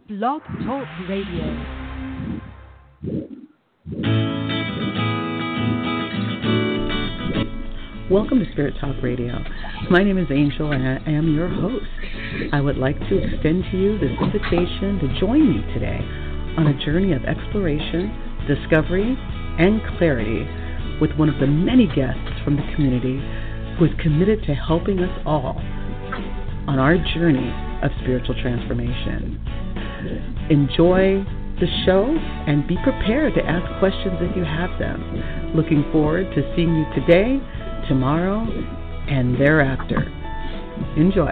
Blog Talk Radio. Welcome to Spirit Talk Radio. My name is Angel and I am your host. I would like to extend to you this invitation to join me today on a journey of exploration, discovery, and clarity with one of the many guests from the community who is committed to helping us all on our journey of spiritual transformation. Enjoy the show and be prepared to ask questions if you have them. Looking forward to seeing you today, tomorrow, and thereafter. Enjoy.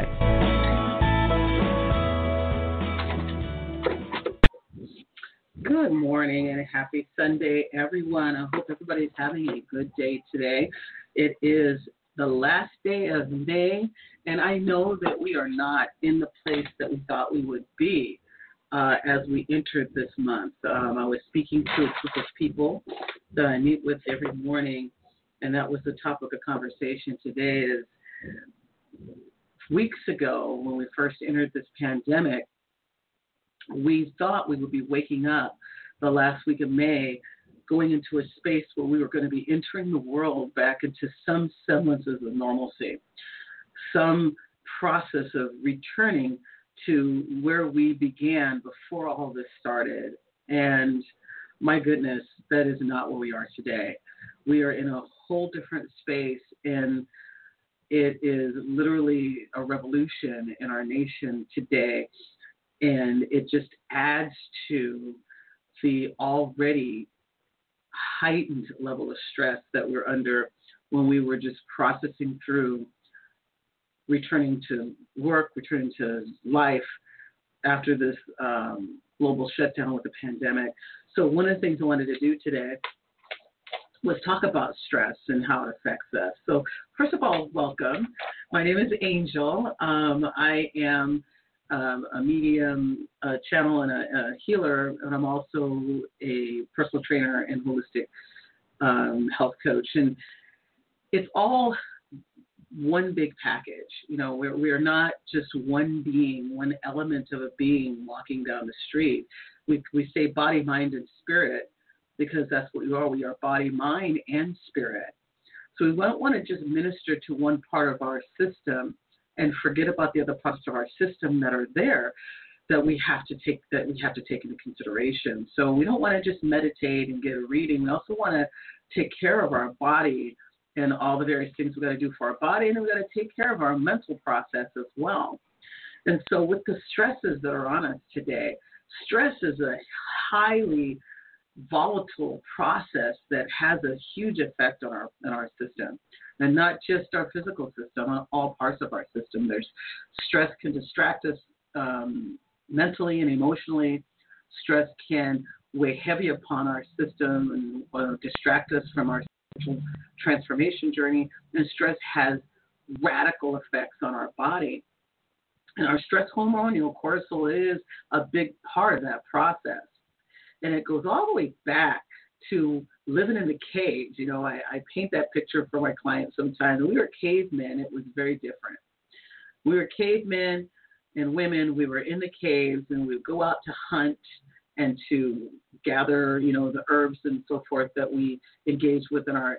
Good morning and happy Sunday, everyone. I hope everybody's having a good day today. It is the last day of May, and I know that we are not in the place that we thought we would be as we entered this month. I was speaking to a group of people that I meet with every morning, and that was the topic of conversation today. Is weeks ago, when we first entered this pandemic, we thought we would be waking up the last week of May, going into a space where we were going to be entering the world back into some semblances of normalcy, some process of returning to where we began before all this started. And my goodness, that is not where we are today. We are in a whole different space, and it is literally a revolution in our nation today. And it just adds to the already heightened level of stress that we're under when we were just processing through returning to work, returning to life after this global shutdown with the pandemic. So one of the things I wanted to do today was talk about stress and how it affects us. So first of all, welcome. My name is Angel. I am a medium, a channel, and a healer, and I'm also a personal trainer and holistic health coach. And it's all one big package. You know, we're not just one being, one element of a being walking down the street. We say body, mind, and spirit because that's what we are. We are body, mind, and spirit. So we don't want to just minister to one part of our system and forget about the other parts of our system that are there that we have to take into consideration. So we don't want to just meditate and get a reading. We also want to take care of our body and all the various things we got to do for our body, and we got to take care of our mental process as well. And so with the stresses that are on us today, stress is a highly volatile process that has a huge effect on our system, and not just our physical system, on all parts of our system. Stress can distract us mentally and emotionally. Stress can weigh heavy upon our system and distract us from our transformation journey, and stress has radical effects on our body. And our stress hormone, cortisol, is a big part of that process. And it goes all the way back to living in the caves. I paint that picture for my clients sometimes. We were cavemen. It was very different. We were cavemen and women. We were in the caves, and we would go out to hunt and to gather, the herbs and so forth that we engaged with in our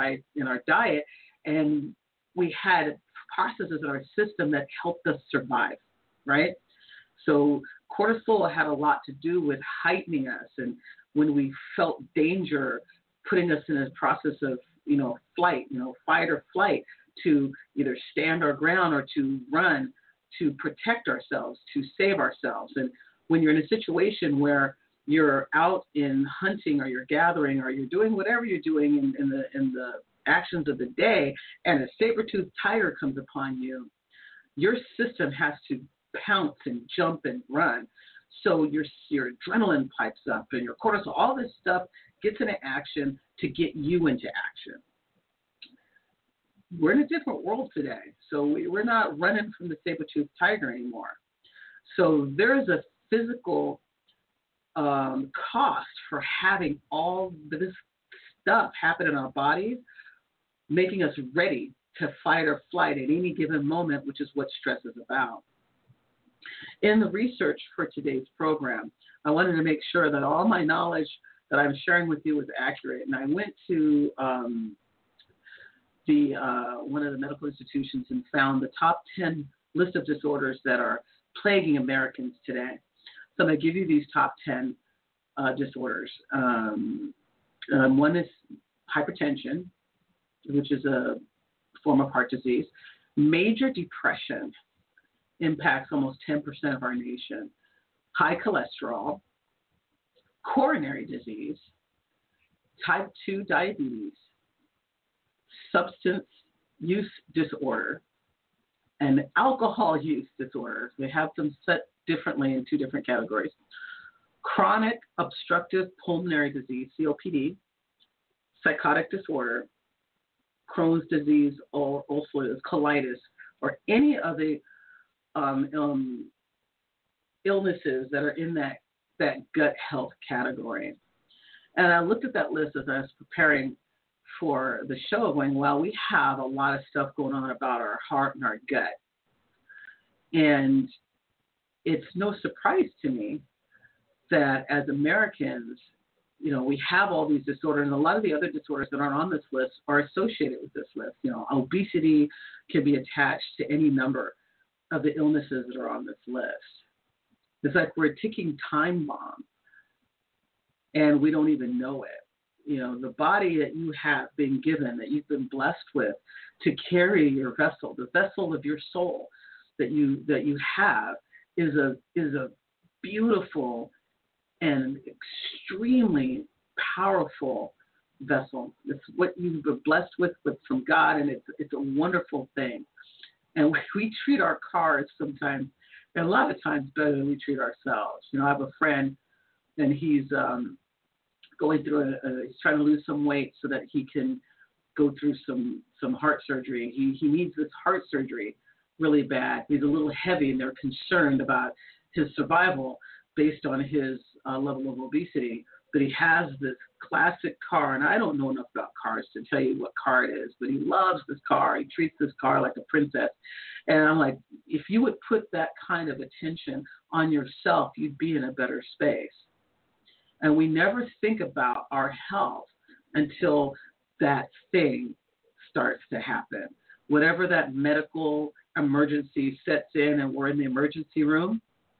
diet. And we had processes in our system that helped us survive, right? So cortisol had a lot to do with heightening us, and when we felt danger, putting us in a process of, flight, fight or flight, to either stand our ground or to run, to protect ourselves, to save ourselves. And when you're in a situation where you're out in hunting or you're gathering or you're doing whatever you're doing in the actions of the day, and a saber-toothed tiger comes upon you, your system has to pounce and jump and run. So your adrenaline pipes up and your cortisol, all this stuff gets into action to get you into action. We're in a different world today, so we're not running from the saber-toothed tiger anymore. So there's a physical cost for having all this stuff happen in our bodies, making us ready to fight or flight at any given moment, which is what stress is about. In the research for today's program, I wanted to make sure that all my knowledge that I'm sharing with you is accurate. And I went to one of the medical institutions and found the top 10 list of disorders that are plaguing Americans today. So I'm going to give you these top 10 disorders. One is hypertension, which is a form of heart disease. Major depression impacts almost 10% of our nation. High cholesterol, coronary disease, type 2 diabetes, substance use disorder, and alcohol use disorder. They have them set differently in two different categories. Chronic obstructive pulmonary disease, COPD, psychotic disorder, Crohn's disease, or ulcerative colitis, or any of the illnesses that are in that gut health category. And I looked at that list as I was preparing for the show, going, well, we have a lot of stuff going on about our heart and our gut. And it's no surprise to me that as Americans, we have all these disorders, and a lot of the other disorders that aren't on this list are associated with this list. Obesity can be attached to any number of the illnesses that are on this list. It's like we're a ticking time bomb, and we don't even know it. The body that you have been given, that you've been blessed with to carry your vessel, the vessel of your soul that you have, is a beautiful and extremely powerful vessel. It's what you've been blessed with from God, and it's a wonderful thing. And we treat our cars sometimes, and a lot of times, better than we treat ourselves. I have a friend, and he's going through he's trying to lose some weight so that he can go through some heart surgery. He needs this heart surgery really bad. He's a little heavy, and they're concerned about his survival based on his level of obesity. But he has this classic car, and I don't know enough about cars to tell you what car it is, but he loves this car. He treats this car like a princess. And I'm like, if you would put that kind of attention on yourself, you'd be in a better space. And we never think about our health until that thing starts to happen. Whatever that medical emergency sets in and we're in the emergency room,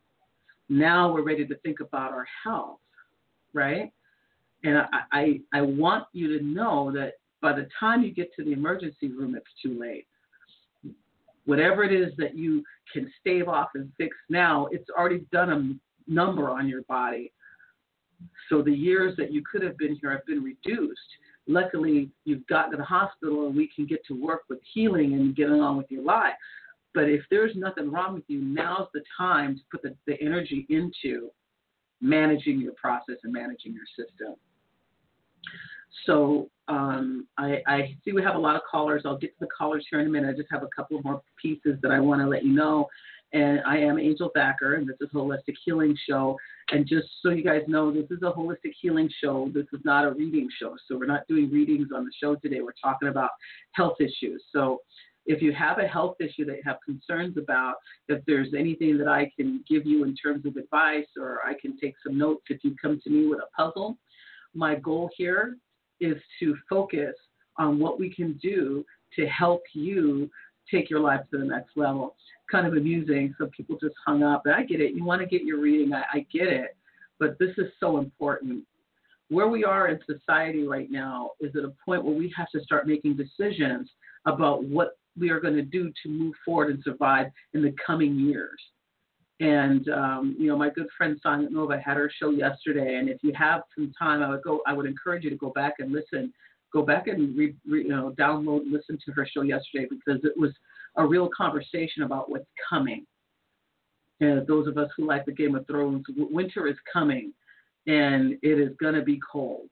now we're ready to think about our health, right? And I want you to know that by the time you get to the emergency room, it's too late. Whatever it is that you can stave off and fix now, it's already done a number on your body. So the years that you could have been here have been reduced. Luckily, you've gotten to the hospital and we can get to work with healing and getting on with your life. But if there's nothing wrong with you, now's the time to put the energy into managing your process and managing your system. So I see we have a lot of callers. I'll get to the callers here in a minute. I just have a couple more pieces that I want to let you know. And I am Angel Thacker, and this is a Holistic Healing Show. And just so you guys know, this is a Holistic Healing Show. This is not a reading show. So we're not doing readings on the show today. We're talking about health issues. So if you have a health issue that you have concerns about, if there's anything that I can give you in terms of advice, or I can take some notes if you come to me with a puzzle, my goal here is to focus on what we can do to help you take your life to the next level. Kind of amusing. Some people just hung up. And I get it. You want to get your reading. I get it. But this is so important. Where we are in society right now is at a point where we have to start making decisions about what we are going to do to move forward and survive in the coming years. And, my good friend Sonia Nova had her show yesterday. And if you have some time, I would encourage you to go back and listen. Go back and download and listen to her show yesterday, because it was a real conversation about what's coming. And those of us who like the Game of Thrones, winter is coming, and it is going to be cold.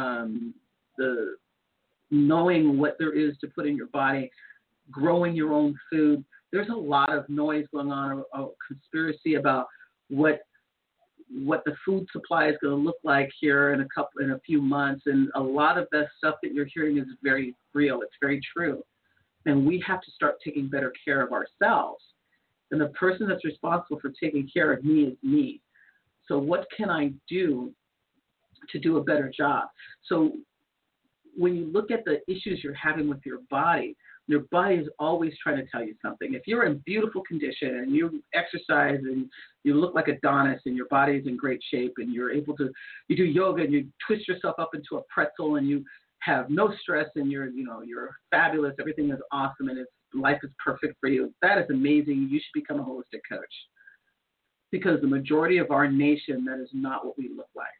Knowing what there is to put in your body, growing your own food. There's a lot of noise going on, a conspiracy about what the food supply is going to look like here in a few months, and a lot of the stuff that you're hearing is very real. It's very true, and we have to start taking better care of ourselves. And the person that's responsible for taking care of me is me. So what can I do to do a better job? So when you look at the issues you're having with your body is always trying to tell you something. If you're in beautiful condition and you exercise and you look like Adonis and your body is in great shape and you're able to, you do yoga and you twist yourself up into a pretzel and you have no stress and you're fabulous, everything is awesome and life is perfect for you, that is amazing. You should become a holistic coach. Because the majority of our nation, that is not what we look like.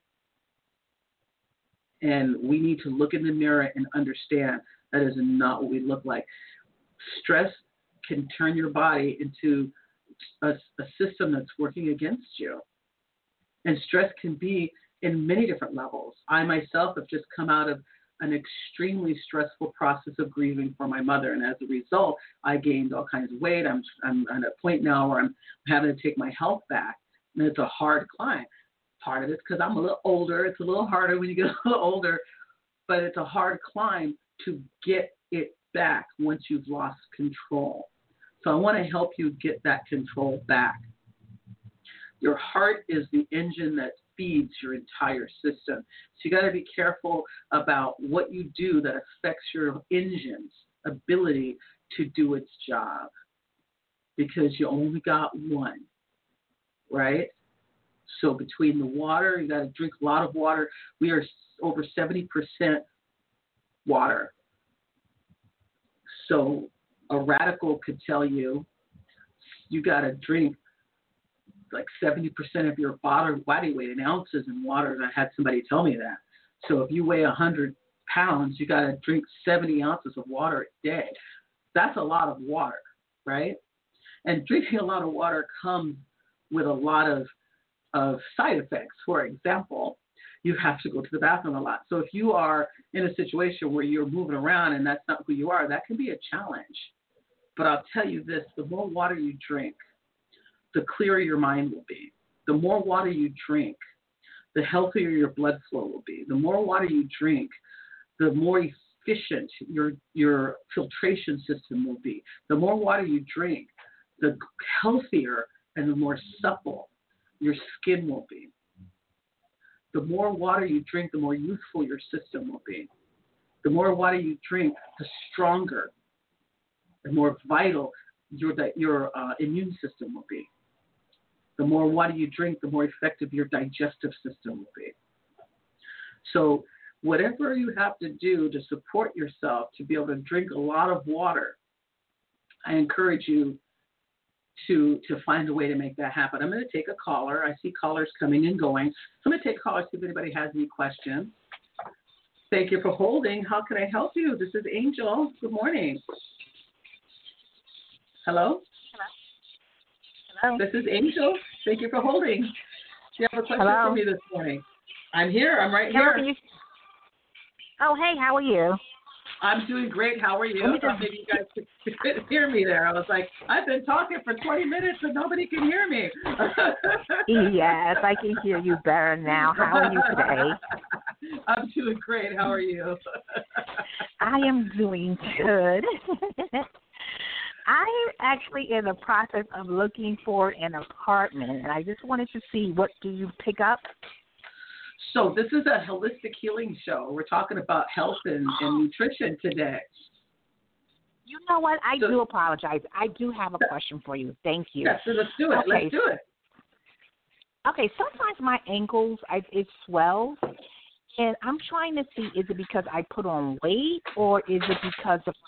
And we need to look in the mirror and understand that is not what we look like. Stress can turn your body into a system that's working against you. And stress can be in many different levels. I myself have just come out of an extremely stressful process of grieving for my mother. And as a result, I gained all kinds of weight. I'm at a point now where I'm having to take my health back. And it's a hard climb. Part of it's because I'm a little older. It's a little harder when you get a little older. But it's a hard climb to get it back once you've lost control. So I want to help you get that control back. Your heart is the engine that feeds your entire system. So you got to be careful about what you do that affects your engine's ability to do its job, because you only got one, right? So between the water, you got to drink a lot of water. We are over 70% water. So a radical could tell you got to drink like 70% of your body weight in ounces in water. And I had somebody tell me that. So if you weigh 100 pounds, you got to drink 70 ounces of water a day. That's a lot of water, right? And drinking a lot of water comes with a lot of side effects. For example, you have to go to the bathroom a lot. So if you are in a situation where you're moving around and that's not who you are, that can be a challenge. But I'll tell you this, the more water you drink, the clearer your mind will be. The more water you drink, the healthier your blood flow will be. The more water you drink, the more efficient your filtration system will be. The more water you drink, the healthier and the more supple your skin will be. The more water you drink, the more youthful your system will be. The more water you drink, the stronger and more vital your immune system will be. The more water you drink, the more effective your digestive system will be. So whatever you have to do to support yourself to be able to drink a lot of water, I encourage you to find a way to make that happen. I'm going to take a caller. I see callers coming and going. So I'm going to take callers, see if anybody has any questions. Thank you for holding. How can I help you? This is Angel. Good morning. Hello? Hello. This is Angel. Thank you for holding. Do you have a question for me this morning? I'm here. I'm right here. Oh, hey, how are you? I'm doing great. How are you? I thought maybe you guys could hear me there. I was like, I've been talking for 20 minutes and nobody can hear me. Yes, I can hear you better now. How are you today? I'm doing great. How are you? I am doing good. I'm actually in the process of looking for an apartment, and I just wanted to see, what do you pick up? So this is a holistic healing show. We're talking about health and nutrition today. You know what? I do apologize. I do have a question for you. Thank you. Yes, so let's do it. Okay. Let's do it. Okay, sometimes my ankles, it swells, and I'm trying to see, is it because I put on weight, or is it because of...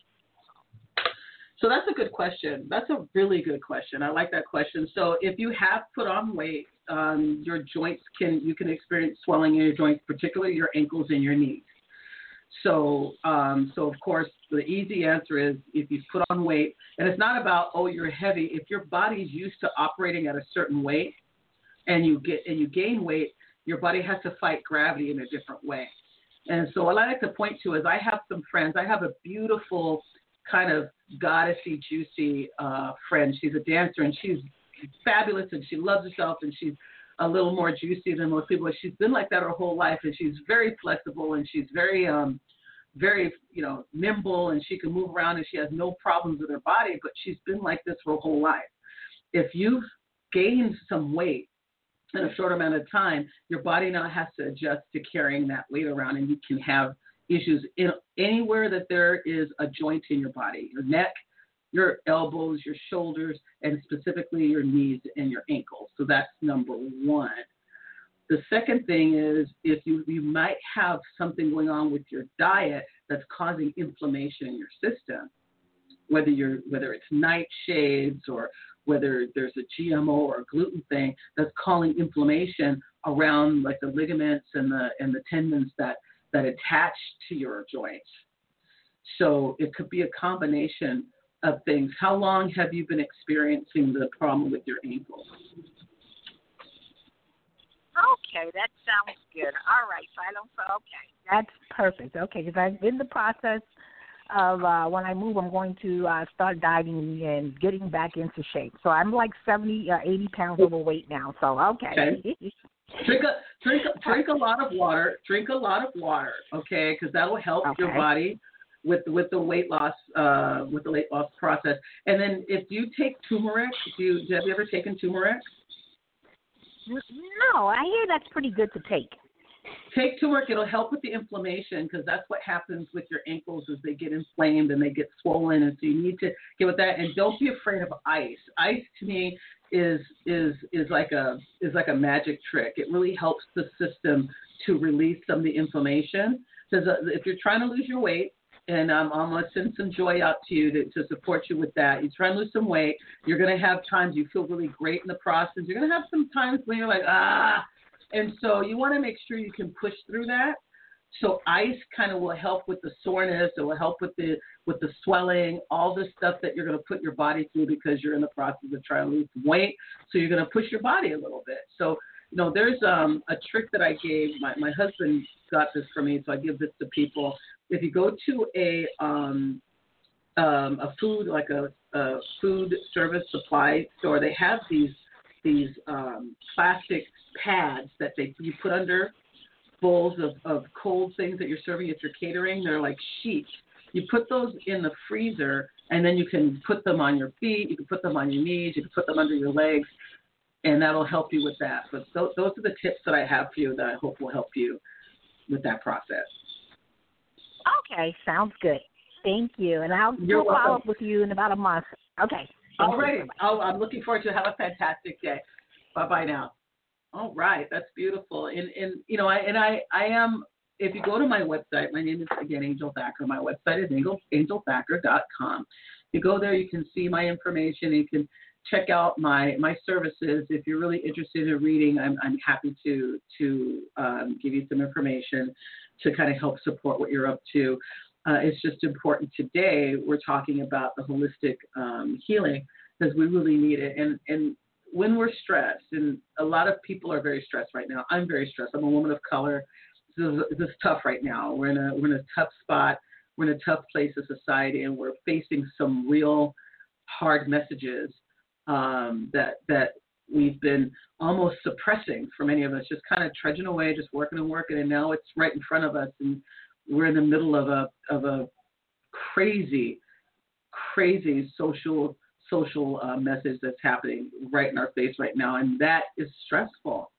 So that's a good question. That's a really good question. I like that question. So if you have put on weight, your joints you can experience swelling in your joints, particularly your ankles and your knees. So of course, the easy answer is if you put on weight, and it's not about, oh, you're heavy. If your body's used to operating at a certain weight and you gain weight, your body has to fight gravity in a different way. And so what I like to point to is I have some friends. I have a beautiful kind of goddessy, juicy friend. She's a dancer, and she's fabulous, and she loves herself, and she's a little more juicy than most people. She's been like that her whole life, and she's very flexible, and she's very, very, nimble, and she can move around, and she has no problems with her body, but she's been like this her whole life. if you've gained some weight in a short amount of time, your body now has to adjust to carrying that weight around, and you can have issues in anywhere that there is a joint in your body, your neck, your elbows, your shoulders, and specifically your knees and your ankles. So that's number one. The second thing is if you might have something going on with your diet that's causing inflammation in your system, whether it's nightshades or whether there's a GMO or a gluten thing that's causing inflammation around like the ligaments and the tendons that attach to your joints. So it could be a combination of things. How long have you been experiencing the problem with your ankles? Okay, that sounds good. All right, so I don't feel okay. That's perfect. Okay, because I'm in the process of when I move, I'm going to start dieting and getting back into shape. So I'm like 70, 80 pounds overweight now. So okay. Drink a lot of water. Drink a lot of water, okay? Because that will help your body with the weight loss process. And then if you take turmeric, have you ever taken turmeric? No, I hear that's pretty good to take. Take turmeric. It'll help with the inflammation because that's what happens with your ankles is they get inflamed and they get swollen, and so you need to get with that. And don't be afraid of ice. Ice to me is like a magic trick. It really helps the system to release some of the inflammation. Because if you're trying to lose your weight, and I'm going to send some joy out to you to support you with that. You try and lose some weight. You're going to have times you feel really great in the process. You're going to have some times when you're like, and so you want to make sure you can push through that. So ice kind of will help with the soreness. It will help with the swelling, all the stuff that you're going to put your body through because you're in the process of trying to lose some weight. So you're going to push your body a little bit. So, there's a trick that I gave. My husband got this for me, so I give this to people. If you go to a food, like a food service supply store, they have these plastic pads that you put under bowls of cold things that you're serving at your catering. They're like sheets. You put those in the freezer, and then you can put them on your feet. You can put them on your knees. You can put them under your legs, and that'll help you with that. But those are the tips that I have for you that I hope will help you with that process. Okay, sounds good. Thank you. And I'll follow up with you in about a month. Okay. All right. I'm looking forward to it. Have a fantastic day. Bye-bye now. All right. That's beautiful. And I am, if you go to my website, my name is, again, Angel Thacker. My website is angelthacker.com. You go there, you can see my information. You can check out my services. If you're really interested in reading, I'm happy to give you some information to kind of help support what you're up to. It's just important today we're talking about the holistic healing because we really need it. And when we're stressed, and a lot of people are very stressed right now. I'm very stressed. I'm a woman of color. This is tough right now. We're in a tough spot. We're in a tough place as society, and we're facing some real hard messages that we've been almost suppressing for many of us, just kind of trudging away, just working, and now it's right in front of us, and we're in the middle of a crazy social message that's happening right in our face right now, and that is stressful.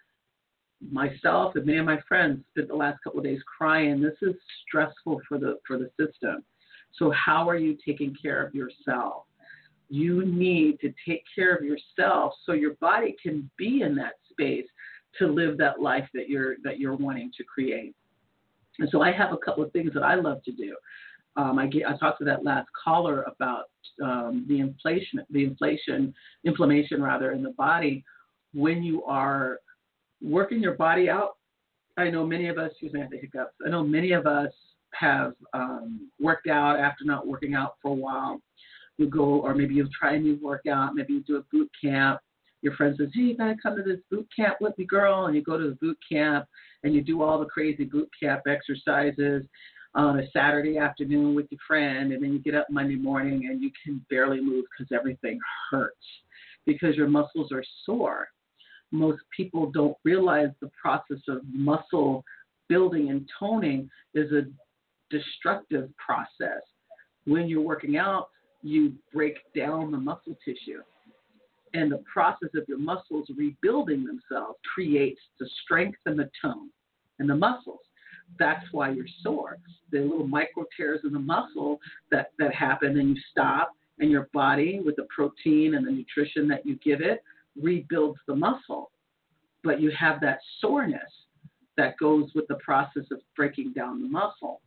Myself and many of my friends spent the last couple of days crying. This is stressful for the system. So how are you taking care of yourself? You need to take care of yourself so your body can be in that space to live that life that you're wanting to create. And so I have a couple of things that I love to do. I talked to that last caller about the inflammation in the body. When you are working your body out, I know many of us, excuse me, I have the hiccups. I know many of us have worked out after not working out for a while. You go, or maybe you'll try a new workout. Maybe you do a boot camp. Your friend says, hey, you got to come to this boot camp with me, girl. And you go to the boot camp and you do all the crazy boot camp exercises on a Saturday afternoon with your friend. And then you get up Monday morning and you can barely move because everything hurts because your muscles are sore. Most people don't realize the process of muscle building and toning is a destructive process. When you're working out, you break down the muscle tissue. And the process of your muscles rebuilding themselves creates the strength and the tone in the muscles. That's why you're sore. The little micro tears in the muscle that happen, and you stop, and your body, with the protein and the nutrition that you give it, rebuilds the muscle. But you have that soreness that goes with the process of breaking down the muscle.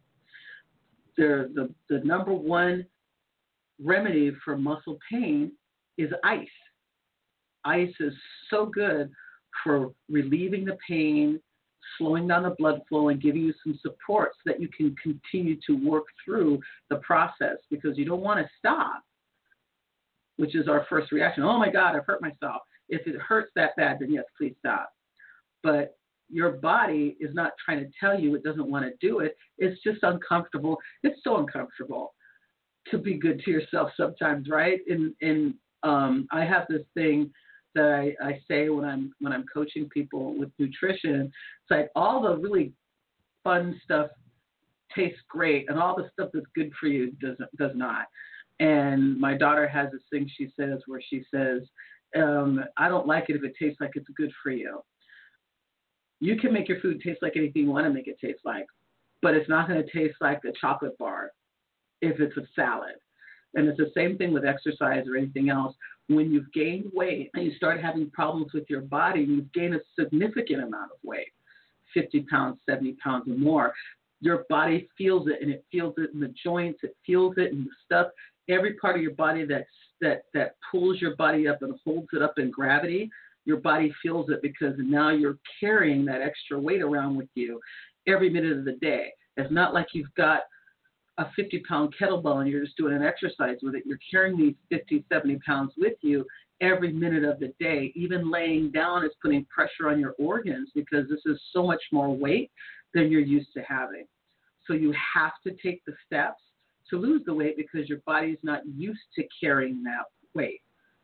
The number one remedy for muscle pain is ice. Ice is so good for relieving the pain, slowing down the blood flow, and giving you some support so that you can continue to work through the process, because you don't want to stop, which is our first reaction. Oh my God, I've hurt myself. If it hurts that bad, then yes, please stop. But your body is not trying to tell you it doesn't want to do it. It's just uncomfortable. It's so uncomfortable to be good to yourself sometimes, right? I have this thing that I say when I'm coaching people with nutrition. It's like all the really fun stuff tastes great, and all the stuff that's good for you does not. And my daughter has this thing she says where she says, I don't like it if it tastes like it's good for you. You can make your food taste like anything you want to make it taste like, but it's not going to taste like a chocolate bar if it's a salad. And it's the same thing with exercise or anything else. When you've gained weight and you start having problems with your body, you've gained a significant amount of weight, 50 pounds, 70 pounds or more, your body feels it, and it feels it in the joints, it feels it in the stuff. Every part of your body that pulls your body up and holds it up in gravity, your body feels it, because now you're carrying that extra weight around with you every minute of the day. It's not like you've got a 50-pound kettlebell and you're just doing an exercise with it. You're carrying these 50, 70 pounds with you every minute of the day. Even laying down is putting pressure on your organs, because this is so much more weight than you're used to having. So you have to take the steps to lose the weight, because your body's not used to carrying that weight.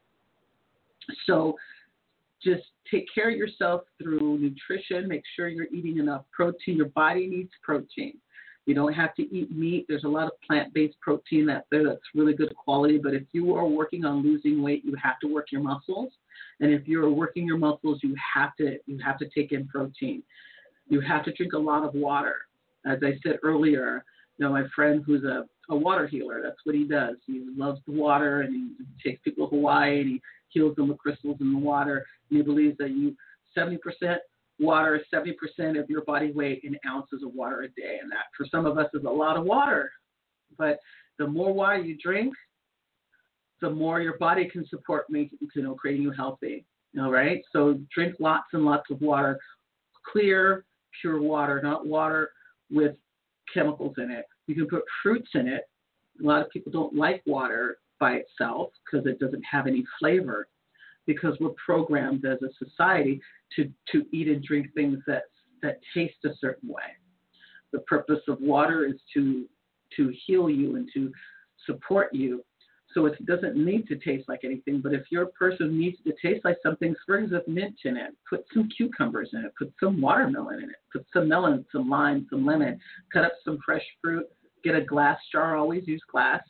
So just take care of yourself through nutrition. Make sure you're eating enough protein. Your body needs protein. You don't have to eat meat. There's a lot of plant-based protein that's really good quality. But if you are working on losing weight, you have to work your muscles. And if you're working your muscles, you have to take in protein. You have to drink a lot of water. As I said earlier, my friend who's a water healer, that's what he does. He loves the water, and he takes people to Hawaii, and he heals them with crystals in the water. And he believes that 70% water is 70% of your body weight in ounces of water a day. And that, for some of us, is a lot of water. But the more water you drink, the more your body can support creating you healthy. Right? So drink lots and lots of water, clear, pure water, not water with chemicals in it. You can put fruits in it. A lot of people don't like water by itself because it doesn't have any flavor, because we're programmed as a society to eat and drink things that taste a certain way. The purpose of water is to heal you and to support you. So it doesn't need to taste like anything, but if your person needs to taste like something, sprigs of mint in it, put some cucumbers in it, put some watermelon in it, put some melon, some lime, some lemon, cut up some fresh fruit, get a glass jar, always use glass.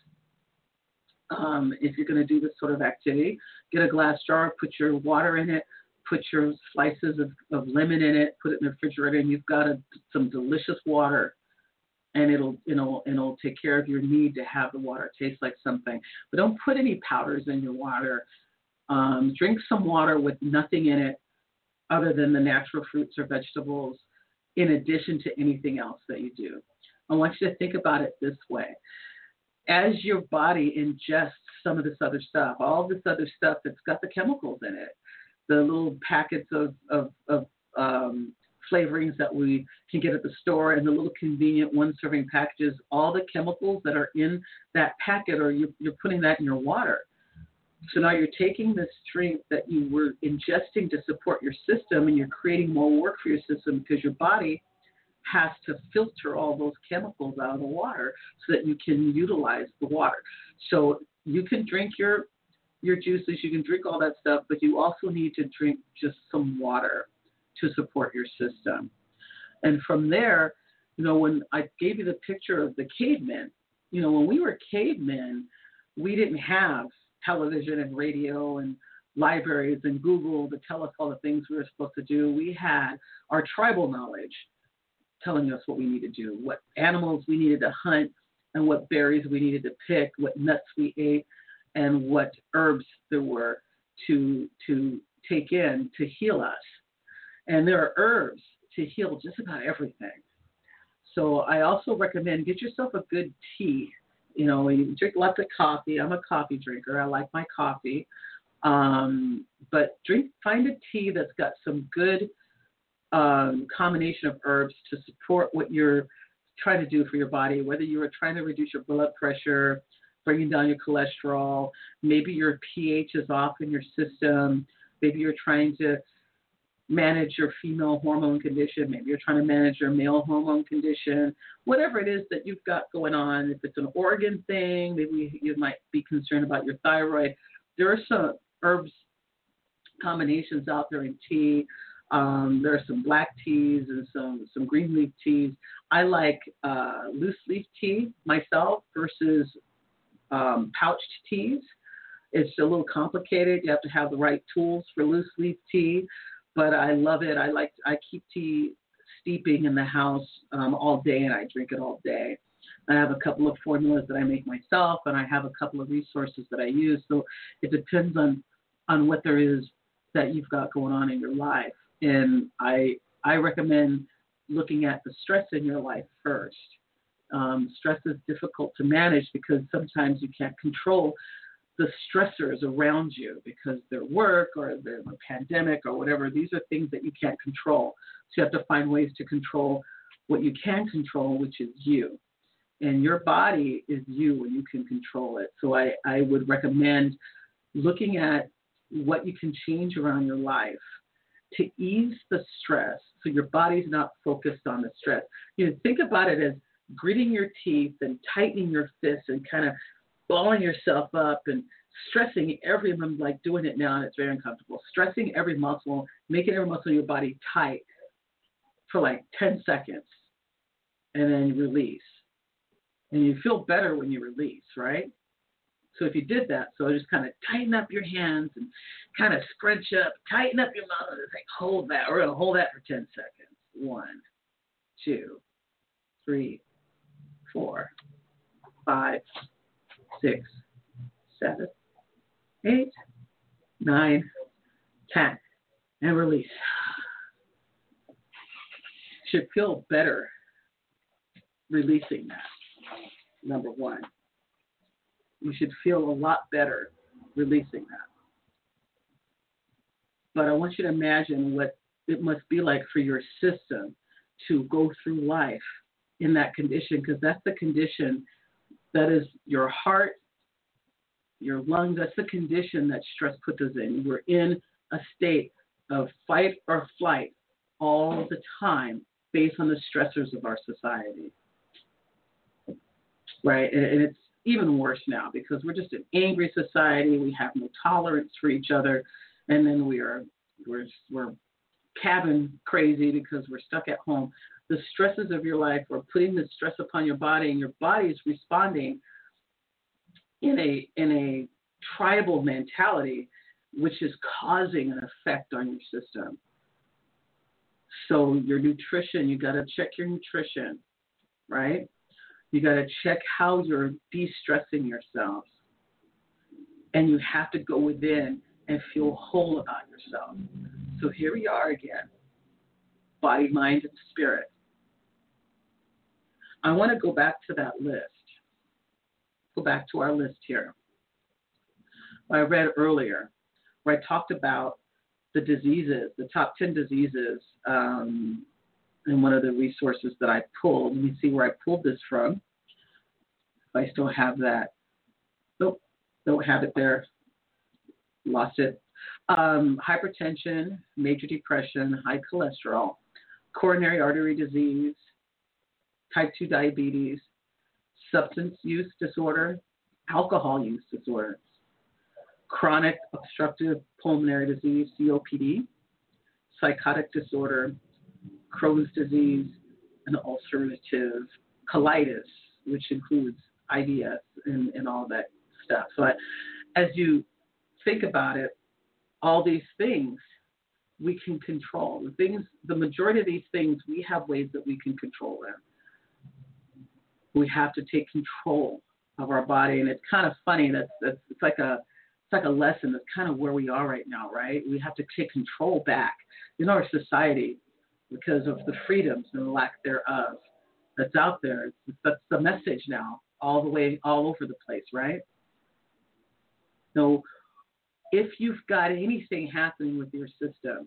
If you're going to do this sort of activity, get a glass jar, put your water in it, put your slices of lemon in it, put it in the refrigerator, and you've got some delicious water. And it'll take care of your need to have the water taste like something. But don't put any powders in your water. Drink some water with nothing in it other than the natural fruits or vegetables, in addition to anything else that you do. I want you to think about it this way. As your body ingests some of this other stuff, all this other stuff that's got the chemicals in it, the little packets of flavorings that we can get at the store, and the little convenient one-serving packages, all the chemicals that are in that packet, or you're putting that in your water. So now you're taking this drink that you were ingesting to support your system, and you're creating more work for your system, because your body has to filter all those chemicals out of the water so that you can utilize the water. So you can drink your juices, you can drink all that stuff, but you also need to drink just some water to support your system. And from there, when I gave you the picture of the cavemen, when we were cavemen, we didn't have television and radio and libraries and Google to tell us all the things we were supposed to do. We had our tribal knowledge telling us what we needed to do, what animals we needed to hunt, and what berries we needed to pick, what nuts we ate, and what herbs there were to take in to heal us. And there are herbs to heal just about everything. So I also recommend get yourself a good tea. You know, you drink lots of coffee. I'm a coffee drinker. I like my coffee. But find a tea that's got some good combination of herbs to support what you're trying to do for your body, whether you are trying to reduce your blood pressure, bringing down your cholesterol, maybe your pH is off in your system, maybe you're trying to manage your female hormone condition, maybe you're trying to manage your male hormone condition, whatever it is that you've got going on. If it's an organ thing, maybe you might be concerned about your thyroid. There are some herbs combinations out there in tea. There are some black teas and some green leaf teas. I like loose leaf tea myself versus pouched teas. It's a little complicated. You have to have the right tools for loose leaf tea, but I love it. I keep tea steeping in the house all day, and I drink it all day. I have a couple of formulas that I make myself, and I have a couple of resources that I use. So it depends on what there is that you've got going on in your life. And I recommend looking at the stress in your life first. Stress is difficult to manage because sometimes you can't control the stressors around you because their work or the pandemic or whatever. These are things that you can't control. So you have to find ways to control what you can control, which is you. And your body is you and you can control it. So I would recommend looking at what you can change around your life to ease the stress so your body's not focused on the stress. You know, think about it as gritting your teeth and tightening your fists and kind of balling yourself up and stressing every, I'm like doing it now and it's very uncomfortable, stressing every muscle, making every muscle in your body tight for like 10 seconds and then you release. And you feel better when you release, right? So if you did that, so just kind of tighten up your hands and kind of scrunch up, tighten up your mouth and like hold that. We're going to hold that for 10 seconds. 1, 2, 3, 4, 5, 6, 7, 8, 9, 10. And release. Should feel better releasing that. Number one. You should feel a lot better releasing that. But I want you to imagine what it must be like for your system to go through life in that condition, because that's the condition that is your heart, your lungs. That's the condition that stress puts us in. We're in a state of fight or flight all the time based on the stressors of our society. Right? And it's even worse now because we're just an angry society. We have no tolerance for each other, and then we're cabin crazy because we're stuck at home. The stresses of your life are putting the stress upon your body, and your body is responding in a tribal mentality, which is causing an effect on your system. So your nutrition, you got to check your nutrition, right? You got to check how you're de-stressing yourself. And you have to go within and feel whole about yourself. So here we are again. Body, mind, and spirit. I want to go back to that list. Go back to our list here. I read earlier where I talked about the diseases, the top 10 diseases, in one of the resources that I pulled. Let me see where I pulled this from. If I still have that. Nope, don't have it there. Lost it. Hypertension, major depression, high cholesterol, coronary artery disease, type 2 diabetes, substance use disorder, alcohol use disorders, chronic obstructive pulmonary disease, COPD, psychotic disorder, Crohn's disease, and ulcerative colitis, which includes IBS and all that stuff. So as you think about it, all these things we can control. The majority of these things, we have ways that we can control them. We have to take control of our body, and it's kind of funny. It's like a lesson. That's kind of where we are right now, right? We have to take control back in our society because of the freedoms and the lack thereof that's out there. That's the message now, all over the place, right? So if you've got anything happening with your system,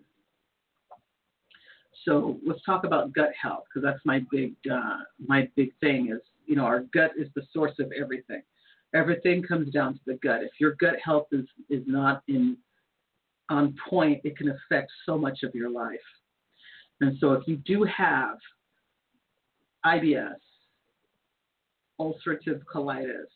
so let's talk about gut health, because that's my big thing is, our gut is the source of everything. Everything comes down to the gut. If your gut health is not on point, it can affect so much of your life. And so if you do have IBS, ulcerative colitis,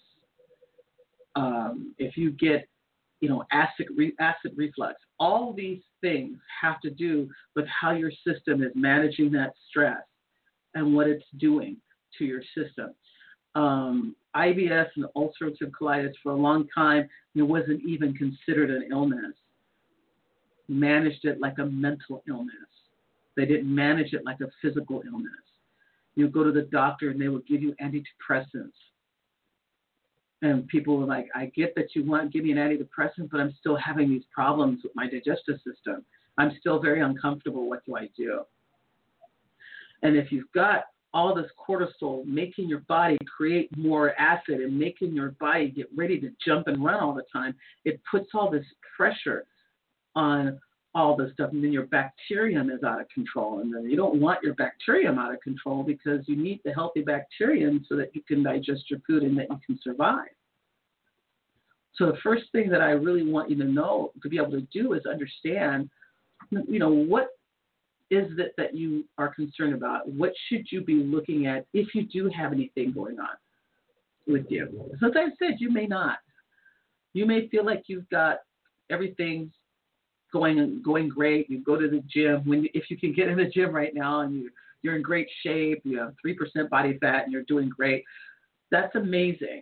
if you get, acid reflux, all these things have to do with how your system is managing that stress and what it's doing to your system. IBS and ulcerative colitis for a long time, it wasn't even considered an illness. Managed it like a mental illness. They didn't manage it like a physical illness. You go to the doctor and they will give you antidepressants. And people were like, I get that you want to give me an antidepressant, but I'm still having these problems with my digestive system. I'm still very uncomfortable. What do I do? And if you've got all this cortisol making your body create more acid and making your body get ready to jump and run all the time, it puts all this pressure on all this stuff. And then your bacterium is out of control. And then you don't want your bacterium out of control because you need the healthy bacterium so that you can digest your food and that you can survive. So the first thing that I really want you to know, to be able to do, is understand, what is it that you are concerned about? What should you be looking at if you do have anything going on with you? As I said, you may not. You may feel like you've got everything going great. You go to the gym if you can get in the gym right now, and you're in great shape. You have 3% body fat, and you're doing great. That's amazing.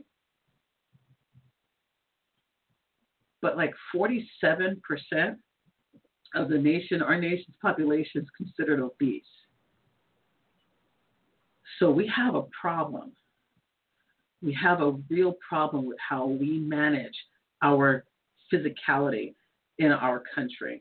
But like 47% of the nation, our nation's population, is considered obese. So we have a problem. We have a real problem with how we manage our physicality in our country.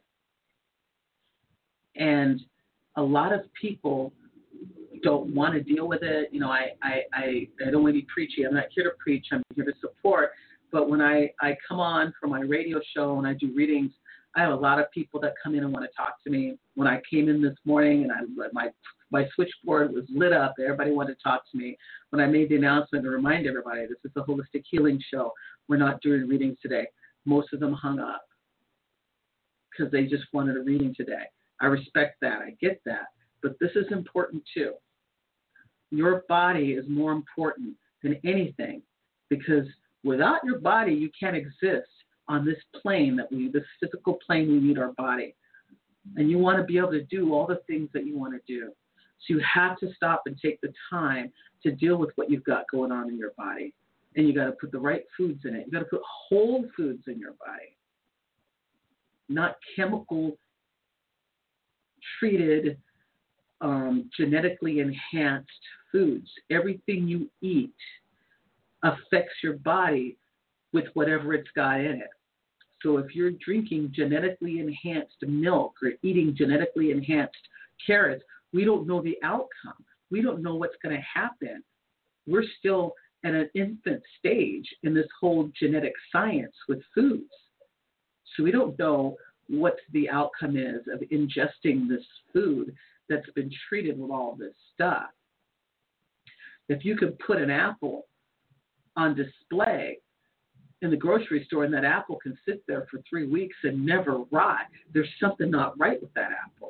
And a lot of people don't want to deal with it. I don't want to be preachy. I'm not here to preach. I'm here to support. But when I come on for my radio show and I do readings, I have a lot of people that come in and want to talk to me. When I came in this morning and my switchboard was lit up, everybody wanted to talk to me. When I made the announcement to remind everybody, this is a holistic healing show. We're not doing readings today. Most of them hung up because they just wanted a reading today. I respect that. I get that. But this is important too. Your body is more important than anything, because without your body, you can't exist on this plane this physical plane. We need our body. And you want to be able to do all the things that you want to do. So you have to stop and take the time to deal with what you've got going on in your body. And you got to put the right foods in it. You got to put whole foods in your body, not chemical treated, genetically enhanced foods. Everything you eat affects your body with whatever it's got in it. So if you're drinking genetically enhanced milk or eating genetically enhanced carrots, we don't know the outcome. We don't know what's going to happen. We're still at an infant stage in this whole genetic science with foods. So we don't know what the outcome is of ingesting this food that's been treated with all this stuff. If you could put an apple on display in the grocery store and that apple can sit there for 3 weeks and never rot, there's something not right with that apple.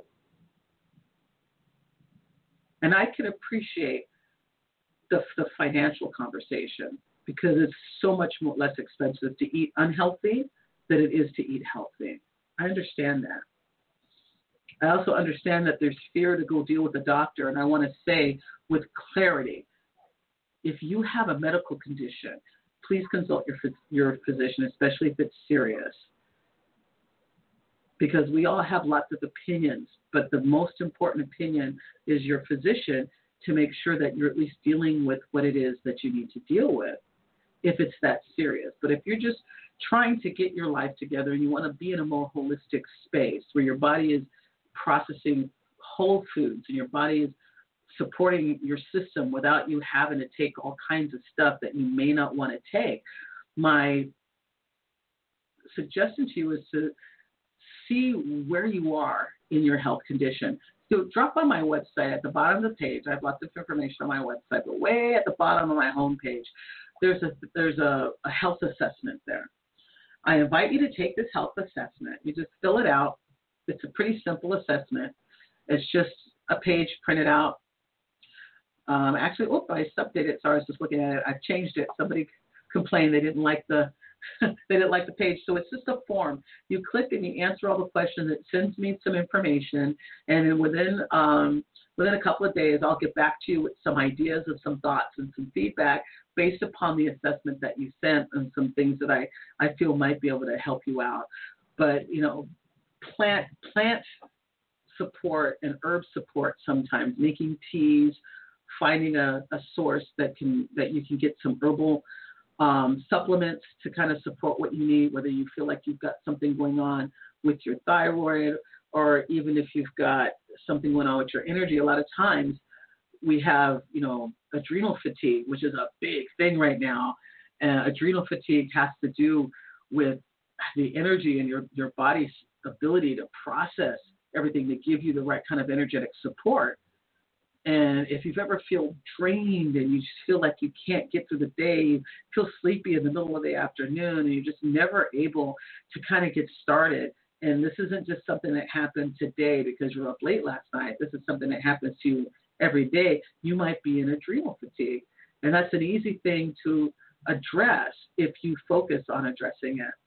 And I can appreciate the financial conversation, because it's so much less expensive to eat unhealthy than it is to eat healthy. I understand that. I also understand that there's fear to go deal with a doctor, and I want to say with clarity, if you have a medical condition, please consult your physician, especially if it's serious. because we all have lots of opinions, but the most important opinion is your physician to make sure that you're at least dealing with what it is that you need to deal with, if it's that serious. But if you're just trying to get your life together and you want to be in a more holistic space where your body is processing whole foods and your body is supporting your system without you having to take all kinds of stuff that you may not want to take, my suggestion to you is to see where you are in your health condition. So drop by my website at the bottom of the page. I have lots of information on my website, but way at the bottom of my homepage, there's a health assessment there. I invite you to take this health assessment. You just fill it out. It's a pretty simple assessment. It's just a page printed out. Actually, I updated it. Sorry, I was just looking at it. I've changed it. Somebody complained they didn't like the page. So it's just a form. You click and you answer all the questions. It sends me some information, and then within a couple of days, I'll get back to you with some ideas and some thoughts and some feedback based upon the assessment that you sent and some things that I feel might be able to help you out. But plant support and herb support sometimes, making teas, finding a source that you can get some herbal supplements to kind of support what you need, whether you feel like you've got something going on with your thyroid, or even if you've got something going on with your energy. A lot of times we have, adrenal fatigue, which is a big thing right now. Adrenal fatigue has to do with the energy and your body's ability to process everything to give you the right kind of energetic support. And if you've ever feel drained and you just feel like you can't get through the day, you feel sleepy in the middle of the afternoon, and you're just never able to kind of get started. And this isn't just something that happened today because you were up late last night. This is something that happens to you every day. You might be in adrenal fatigue. And that's an easy thing to address if you focus on addressing it.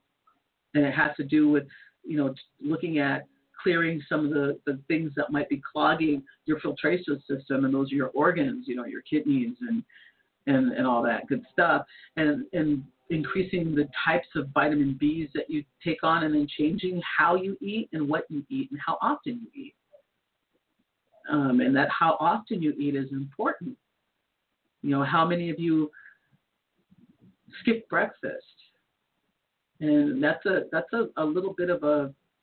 And it has to do with, looking at clearing some of the things that might be clogging your filtration system, and those are your organs, your kidneys and all that good stuff, and increasing the types of vitamin B's that you take on, and then changing how you eat and what you eat and how often you eat. And that how often you eat is important. How many of you skip breakfast? And that's a little bit of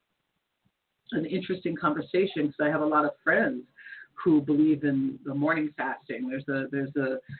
an interesting conversation, because I have a lot of friends who believe in the morning fasting. There's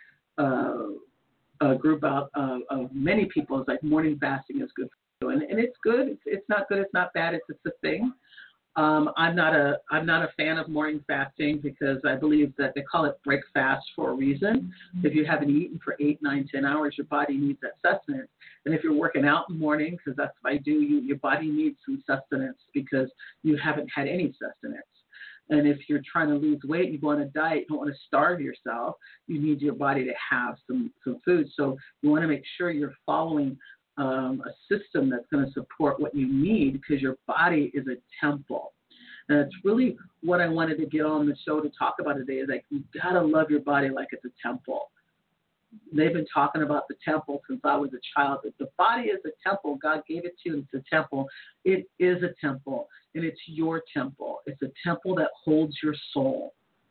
a group out of many people. It's like morning fasting is good for you, and it's good. It's not good. It's not bad. It's a thing. I'm not a fan of morning fasting because I believe that they call it break fast for a reason. If you haven't eaten for 8, 9, 10 hours, your body needs that sustenance. And if you're working out in the morning, because that's what I do, your body needs some sustenance because you haven't had any sustenance. And if you're trying to lose weight, you go on a diet, you don't want to starve yourself, you need your body to have some food. So you want to make sure you're following a system that's going to support what you need, because your body is a temple. And it's really what I wanted to get on the show to talk about today, is like, you got to love your body like it's a temple. They've been talking about the temple since I was a child. If the body is a temple, God gave it to you, it's a temple. It is a temple, and it's your temple. It's a temple that holds your soul.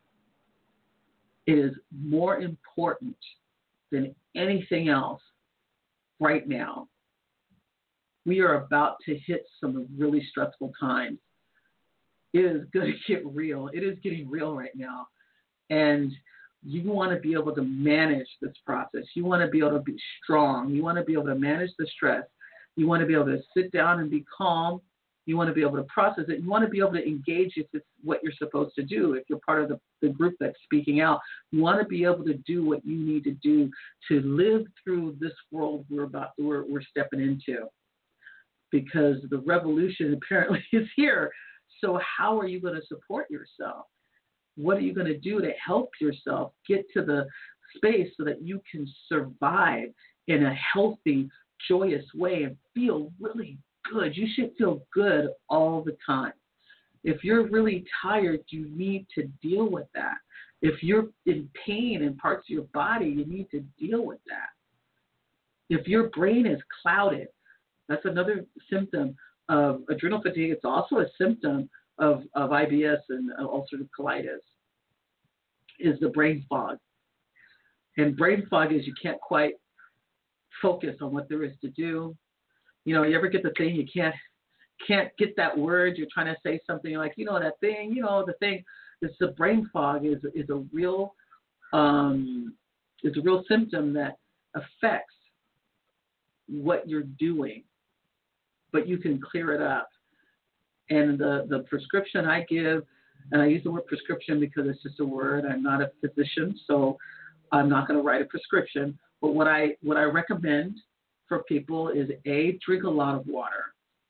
It is more important than anything else right now. We are about to hit some really stressful times. It is going to get real. It is getting real right now. And you want to be able to manage this process. You want to be able to be strong. You want to be able to manage the stress. You want to be able to sit down and be calm. You want to be able to process it. You want to be able to engage if it's what you're supposed to do. If you're part of the group that's speaking out, you want to be able to do what you need to do to live through this world we're stepping into. Because the revolution apparently is here. So how are you going to support yourself? What are you going to do to help yourself get to the space so that you can survive in a healthy, joyous way and feel really good? You should feel good all the time. If you're really tired, you need to deal with that. If you're in pain in parts of your body, you need to deal with that. If your brain is clouded, that's another symptom of adrenal fatigue. It's also a symptom of IBS and ulcerative colitis, is the brain fog. And brain fog is you can't quite focus on what there is to do. You ever get the thing you can't get that word, you're trying to say something, you're like, that thing, the thing. It's the brain fog is a real symptom that affects what you're doing, but you can clear it up. And the prescription I give, and I use the word prescription because it's just a word. I'm not a physician, so I'm not going to write a prescription. But what I recommend for people is drink a lot of water.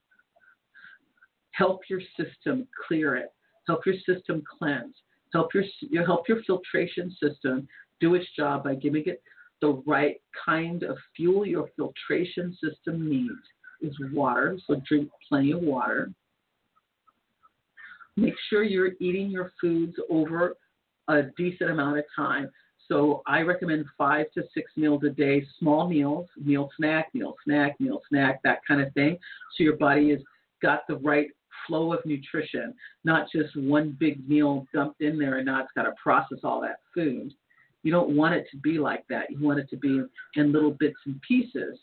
Help your system clear it. Help your system cleanse. Help your filtration system do its job by giving it the right kind of fuel your filtration system needs. Is water, so drink plenty of water. Make sure you're eating your foods over a decent amount of time. So I recommend 5 to 6 meals a day, small meals, meal snack, that kind of thing. So your body has got the right flow of nutrition, not just one big meal dumped in there and now it's got to process all that food. You don't want it to be like that. You want it to be in little bits and pieces.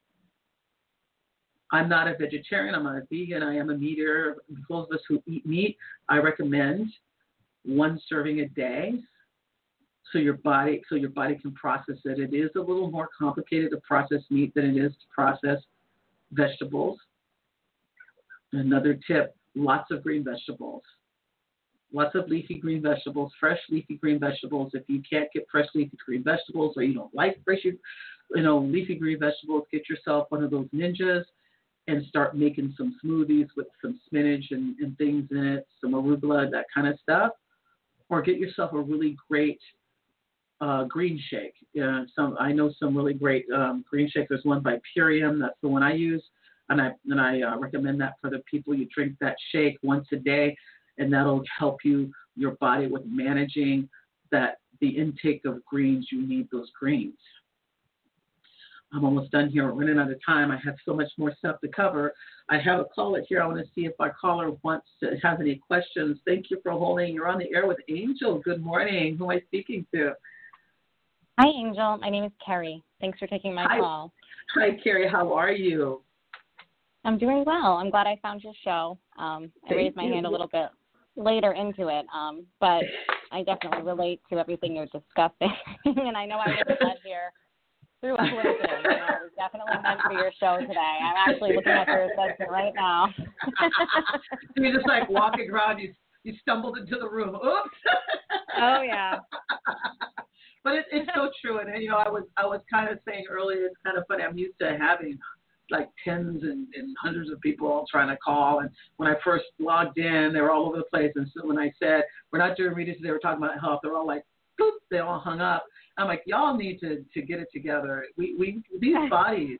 I'm not a vegetarian. I'm not a vegan. I am a meat eater. Those of us who eat meat, I recommend 1 serving a day, so your body can process it. It is a little more complicated to process meat than it is to process vegetables. Another tip: lots of green vegetables, lots of leafy green vegetables, fresh leafy green vegetables. If you can't get fresh leafy green vegetables, or you don't like fresh, leafy green vegetables, get yourself one of those ninjas and start making some smoothies with some spinach and things in it, some arugula, that kind of stuff. Or get yourself a really great green shake. I know some really great green shakes. There's one by Purium. That's the one I use. And I recommend that for the people. You drink that shake once a day, and that'll help your body with managing the intake of greens. You need those greens. I'm almost done here. We're running out of time. I have so much more stuff to cover. I have a caller here. I want to see if our caller has any questions. Thank you for holding. You're on the air with Angel. Good morning. Who am I speaking to? Hi, Angel. My name is Carrie. Thanks for taking my call. Hi, Carrie. How are you? I'm doing well. I'm glad I found your show. I raised my hand a little bit later into it, but I definitely relate to everything you're discussing. And I know I was led here through a coincidence. I was definitely meant for your show today. I'm actually looking at your assessment right now. You're just like walking around. You stumbled into the room. Oops. Oh, yeah. But it's so true. And I was kind of saying earlier, it's kind of funny. I'm used to having like tens and hundreds of people all trying to call. And when I first logged in, they were all over the place. And so when I said, we're not doing readings today, we're talking about health, they're all like, boop, they all hung up. I'm like, y'all need to get it together. We these bodies.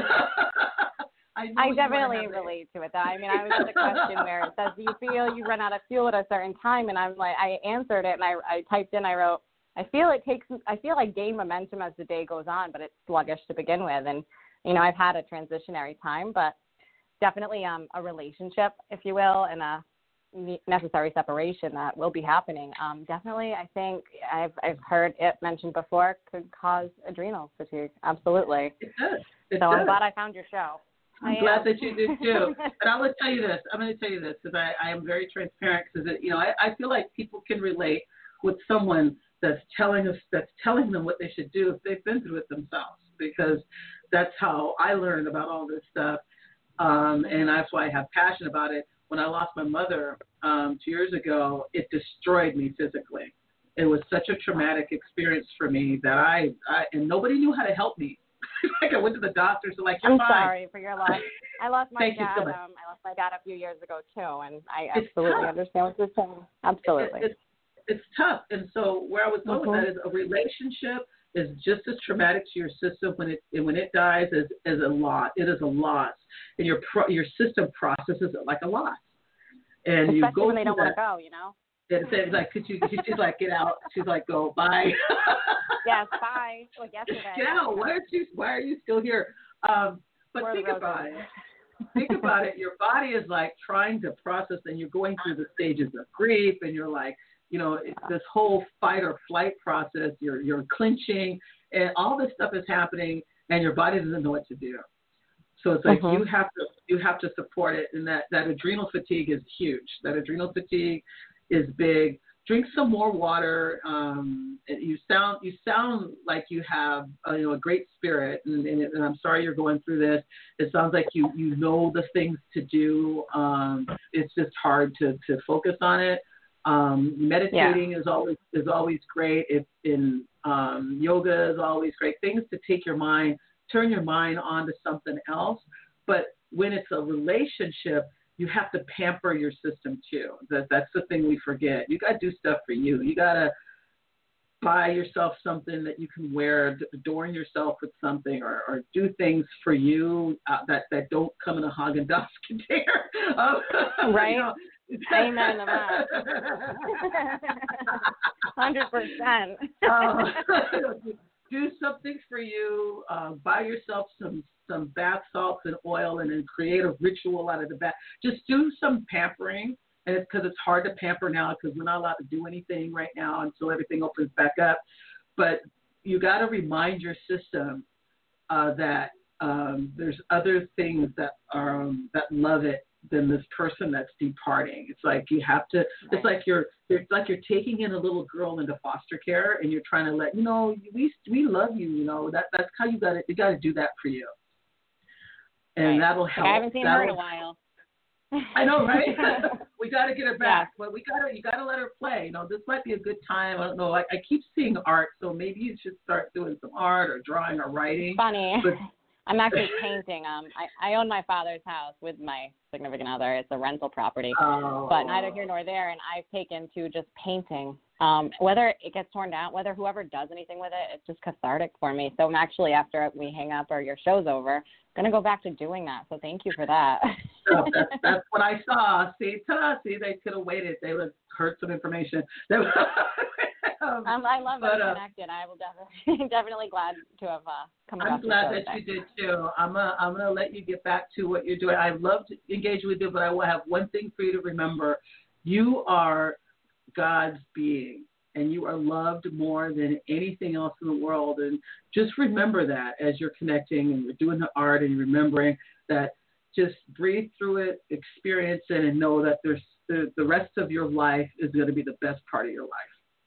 I definitely relate to it, though. I mean, I was in a question where it says, do you feel you run out of fuel at a certain time? And I'm like, I answered it, and I typed in, I wrote, I feel I gain momentum as the day goes on, but it's sluggish to begin with. And, I've had a transitionary time, but definitely a relationship, if you will, and a necessary separation that will be happening. Definitely, I think I've heard it mentioned before, could cause adrenal fatigue. Absolutely. It does. I'm glad I found your show. I'm glad that you did too. But I will tell you this. I'm going to tell you this because I am very transparent because I feel like people can relate with someone that's telling them what they should do if they've been through it themselves, because that's how I learned about all this stuff, and that's why I have passion about it. When I lost my mother 2 years ago, it destroyed me physically. It was such a traumatic experience for me that and nobody knew how to help me. Like I went to the doctors and I'm fine. Sorry for your loss. I lost my Thank dad. You so much. I lost my dad a few years ago too, and I absolutely understand what you're saying. Absolutely. It's tough. And so where I was going with that is a relationship is just as traumatic to your system when it dies as a loss. It is a loss, and your system processes it like a loss. And especially you go when they don't want to go, It's like, she's like, get out. She's like, go, bye. Yes, bye. Like yesterday. Get out. Why are you still here? But think about it. think about it. Your body is like trying to process, and you're going through the stages of grief, and you're like, it's this whole fight or flight process. You're clinching, and all this stuff is happening, and your body doesn't know what to do. So it's like you have to support it, and that adrenal fatigue is huge. That adrenal fatigue is big. Drink some more water. You sound like you have a great spirit, and I'm sorry you're going through this. It sounds like you know the things to do. It's just hard to focus on it. Meditating is always great. Yoga is always great. Things to take your mind, turn your mind onto something else. But when it's a relationship, you have to pamper your system too. That's the thing we forget. You got to do stuff for you. You got to buy yourself something that you can wear, adorn yourself with something, or do things for you that don't come in a Haagen-Dazs container. Right. Amen to that. 100%. Do something for you. Buy yourself some bath salts and oil, and then create a ritual out of the bath. Just do some pampering, and it's because it's hard to pamper now because we're not allowed to do anything right now until everything opens back up. But you got to remind your system that there's other things that love it than this person that's departing. It's like you have to. It's like you're taking in a little girl into foster care, and you're trying to let we love you. That's how you got it. You got to do that for you, and that'll help. I haven't seen her in a while. I know, right? We got to get her back, but you got to let her play. This might be a good time. I don't know. I keep seeing art, so maybe you should start doing some art or drawing or writing. Funny. But, I'm actually painting. I own my father's house with my significant other. It's a rental property, but neither here nor there. And I've taken to just painting. Whether it gets torn down, whether whoever does anything with it, it's just cathartic for me. So I'm actually, after we hang up or your show's over, going to go back to doing that. So thank you for that. That's what I saw. See, they could have waited. They would have heard some information. I love that we're connected. I will definitely glad to have come across. I'm glad that you did too. I'm gonna let you get back to what you're doing. I'd love to engage with you, but I will have one thing for you to remember: you are God's being, and you are loved more than anything else in the world. And just remember that as you're connecting and you're doing the art, and you're remembering that. Just breathe through it, experience it, and know that there's the rest of your life is going to be the best part of your life.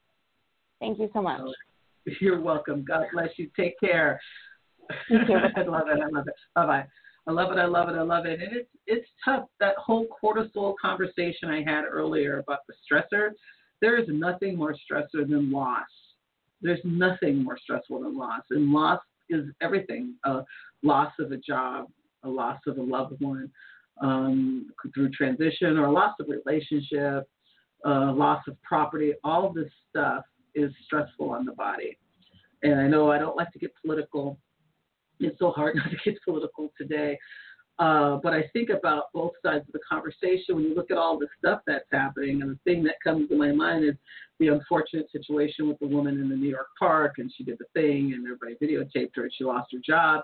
Thank you so much. You're welcome. God bless you. Take care. Thank you. I love it. Bye-bye. I love it. And it's tough. That whole cortisol conversation I had earlier about the stressor, there is nothing more stressor than loss. There's nothing more stressful than loss. And loss is everything. Loss of a job, a loss of a loved one through transition, or a loss of relationship, loss of property. All this stuff is stressful on the body. And I know I don't like to get political. It's so hard not to get political today. But I think about both sides of the conversation when you look at all the stuff that's happening. And the thing that comes to my mind is the unfortunate situation with the woman in the New York park, and she did the thing, and everybody videotaped her, and she lost her job.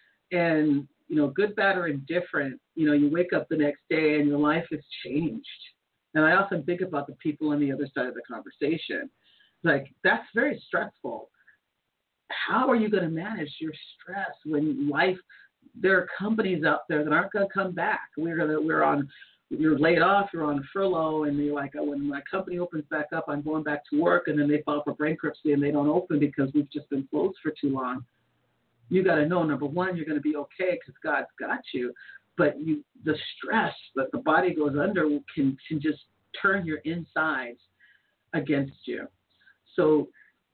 And good, bad, or indifferent, you wake up the next day and your life has changed. And I often think about the people on the other side of the conversation. Like, that's very stressful. How are you going to manage your stress when there are companies out there that aren't going to come back? You're laid off, you're on furlough, and you're like, when my company opens back up, I'm going back to work, and then they file for bankruptcy and they don't open because we've just been closed for too long. You got to know, number one, you're going to be okay because God's got you. But the stress that the body goes under can just turn your insides against you. So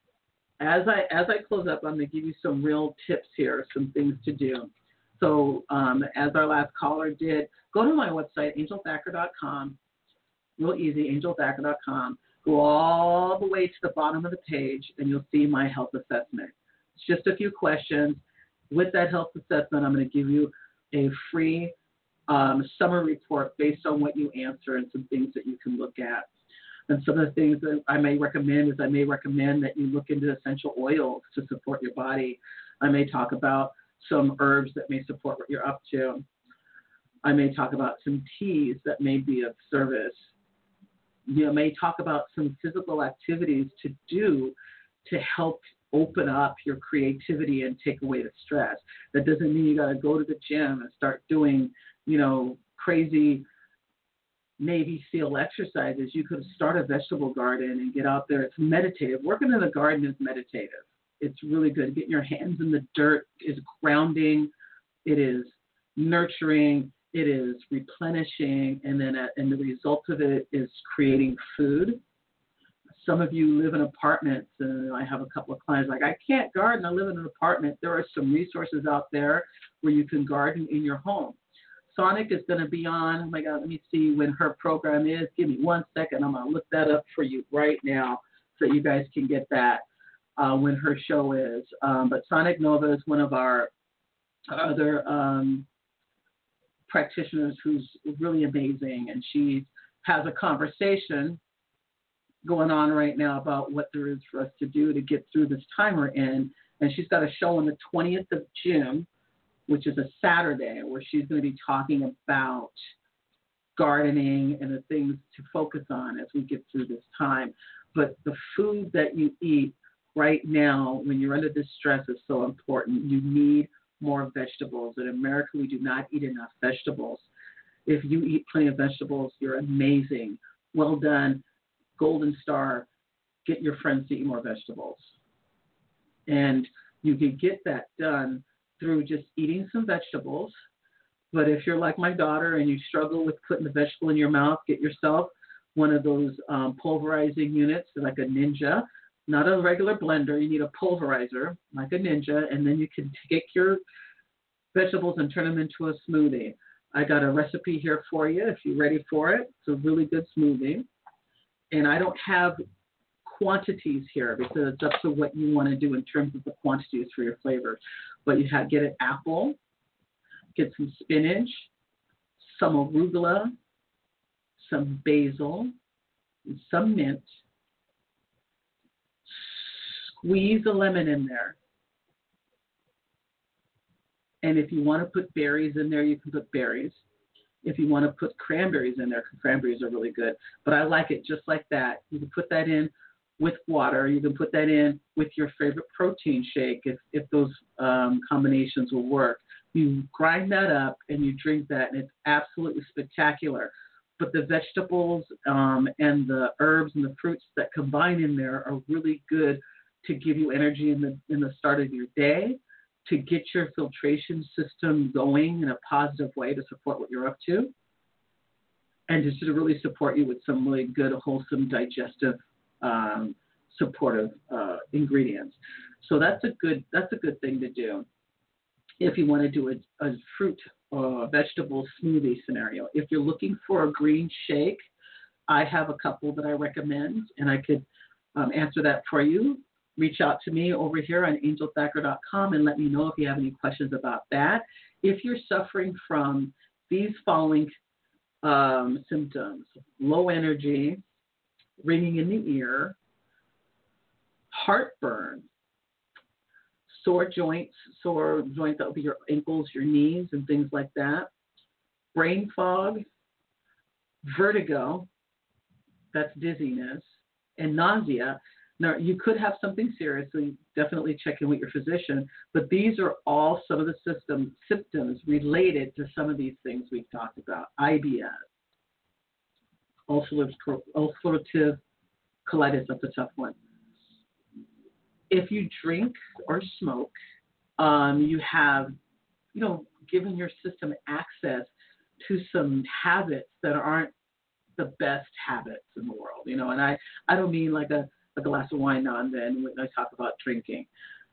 as I close up, I'm going to give you some real tips here, some things to do. So as our last caller did, go to my website, angelthacker.com. Real easy, angelthacker.com. Go all the way to the bottom of the page, and you'll see my health assessment. It's just a few questions. With that health assessment, I'm going to give you a free summary report based on what you answer and some things that you can look at. And some of the things that I may recommend that you look into essential oils to support your body. I may talk about some herbs that may support what you're up to. I may talk about some teas that may be of service. May talk about some physical activities to do to help open up your creativity and take away the stress. That doesn't mean you got to go to the gym and start doing, crazy Navy SEAL exercises. You could start a vegetable garden and get out there. It's meditative. Working in the garden is meditative. It's really good. Getting your hands in the dirt is grounding. It is nurturing. It is replenishing. And then and the result of it is creating food. Some of you live in apartments, and I have a couple of clients like, I can't garden. I live in an apartment. There are some resources out there where you can garden in your home. Sonic is going to be on. Oh, my God, let me see when her program is. Give me 1 second. I'm going to look that up for you right now so you guys can get that when her show is. But Sonic Nova is one of our other practitioners who's really amazing, and she has a conversation going on right now about what there is for us to do to get through this time we're in. And she's got a show on the 20th of June, which is a Saturday, where she's going to be talking about gardening and the things to focus on as we get through this time. But the food that you eat right now when you're under this stress is so important. You need more vegetables. In America, we do not eat enough vegetables. If you eat plenty of vegetables, you're amazing. Well done. Golden star. Get your friends to eat more vegetables. And you can get that done through just eating some vegetables. But if you're like my daughter and you struggle with putting the vegetable in your mouth, get yourself one of those pulverizing units, like a Ninja, not a regular blender. You need a pulverizer, like a Ninja, and then you can take your vegetables and turn them into a smoothie. I got a recipe here for you if you're ready for it. It's a really good smoothie. And I don't have quantities here because it's up to what you want to do in terms of the quantities for your flavor. But you get an apple, get some spinach, some arugula, some basil, and some mint. Squeeze a lemon in there. And if you want to put berries in there, you can put berries. If you want to put cranberries in there, because cranberries are really good. But I like it just like that. You can put that in with water. You can put that in with your favorite protein shake if those combinations will work. You grind that up and you drink that, and it's absolutely spectacular. But the vegetables and the herbs and the fruits that combine in there are really good to give you energy in the start of your day, to get your filtration system going in a positive way to support what you're up to, and just to really support you with some really good, wholesome, digestive, supportive ingredients. So that's a good thing to do if you want to do a fruit or vegetable smoothie scenario. If you're looking for a green shake, I have a couple that I recommend, and I could answer that for you. Reach out to me over here on angelthacker.com and let me know if you have any questions about that. If you're suffering from these following symptoms: low energy, ringing in the ear, heartburn, sore joints that will be your ankles, your knees, and things like that, brain fog, vertigo, that's dizziness, and nausea. Now, you could have something serious, so you definitely check in with your physician, but these are all some of the symptoms related to some of these things we've talked about. IBS, ulcerative colitis, that's a tough one. If you drink or smoke, you have, given your system access to some habits that aren't the best habits in the world, and I don't mean like a glass of wine now and then when I talk about drinking.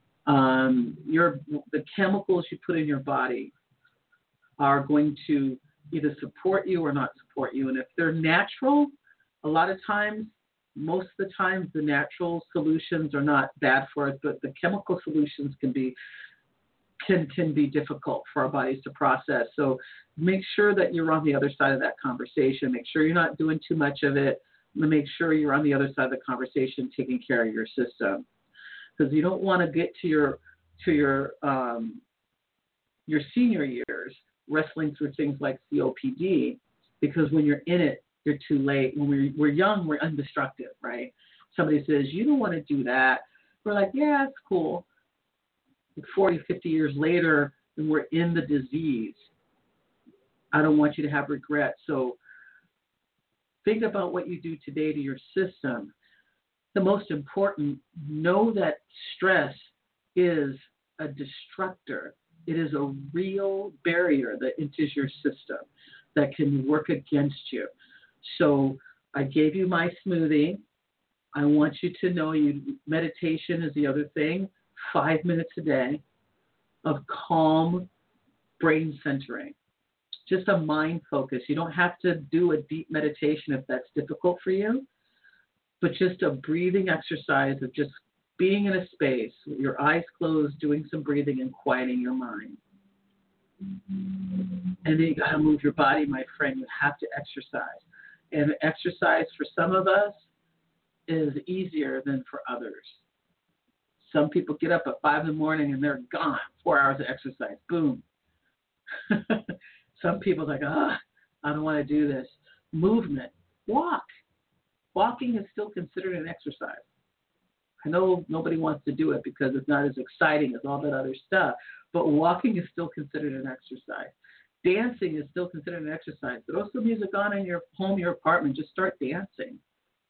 The chemicals you put in your body are going to either support you or not support you. And if they're natural, a lot of times, most of the time, the natural solutions are not bad for us, but the chemical solutions can be difficult for our bodies to process. So make sure that you're on the other side of that conversation. Make sure you're not doing too much of it. Make sure you're on the other side of the conversation, taking care of your system, because you don't want to get to your senior years wrestling through things like COPD, because when you're in it, you're too late. When we're young, we're indestructible, right? Somebody says, you don't want to do that. We're like, yeah, it's cool. 40, 50 years later, and we're in the disease. I don't want you to have regret. So think about what you do today to your system. The most important, know that stress is a destructor. It is a real barrier that enters your system that can work against you. So I gave you my smoothie. I want you to know meditation is the other thing. 5 minutes a day of calm brain centering. Just a mind focus. You don't have to do a deep meditation if that's difficult for you, but just a breathing exercise of just being in a space with your eyes closed, doing some breathing and quieting your mind. And then you got to move your body, my friend. You have to exercise. And exercise for some of us is easier than for others. Some people get up at 5 in the morning and they're gone. 4 hours of exercise. Boom. Some people are like, I don't want to do this. Movement. Walk. Walking is still considered an exercise. I know nobody wants to do it because it's not as exciting as all that other stuff, but walking is still considered an exercise. Dancing is still considered an exercise. Throw some music on in your home, your apartment. Just start dancing.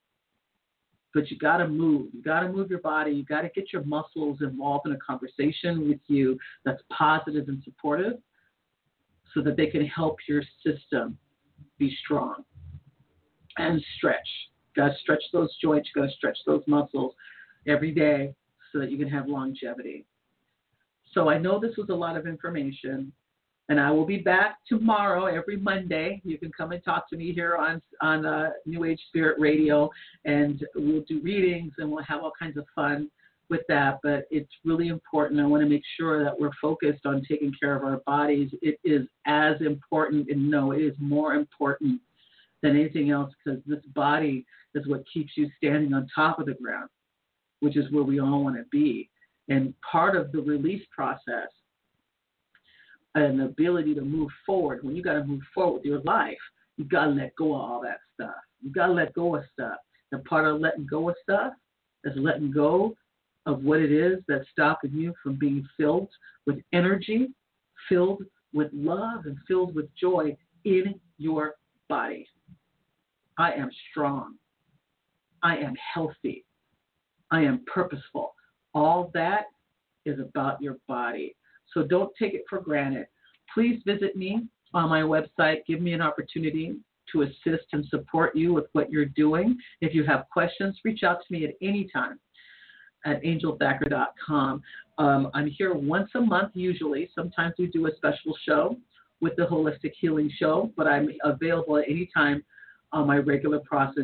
But you got to move. You got to move your body. You got to get your muscles involved in a conversation with you that's positive and supportive so that they can help your system be strong. And stretch. You got to stretch those joints. You got to stretch those muscles every day so that you can have longevity. So I know this was a lot of information, and I will be back tomorrow every Monday. You can come and talk to me here on New Age Spirit Radio, and we'll do readings, and we'll have all kinds of fun with that. But it's really important. I want to make sure that we're focused on taking care of our bodies. It is as important, and no, it is more important than anything else, because this body is what keeps you standing on top of the ground, which is where we all want to be. And part of the release process and the ability to move forward, when you got to move forward with your life, you got to let go of all that stuff. You got to let go of stuff. And part of letting go of stuff is letting go of what it is that's stopping you from being filled with energy, filled with love, and filled with joy in your body. I am strong. I am healthy. I am purposeful. All that is about your body. So don't take it for granted. Please visit me on my website. Give me an opportunity to assist and support you with what you're doing. If you have questions, reach out to me at any time at angelthacker.com. I'm here once a month usually. Sometimes we do a special show with the Holistic Healing Show, but I'm available at any time on my regular process.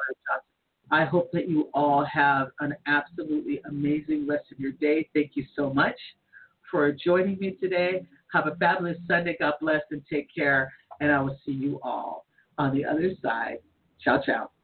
I hope that you all have an absolutely amazing rest of your day. Thank you so much for joining me today. Have a fabulous Sunday. God bless and take care. And I will see you all on the other side. Ciao, ciao.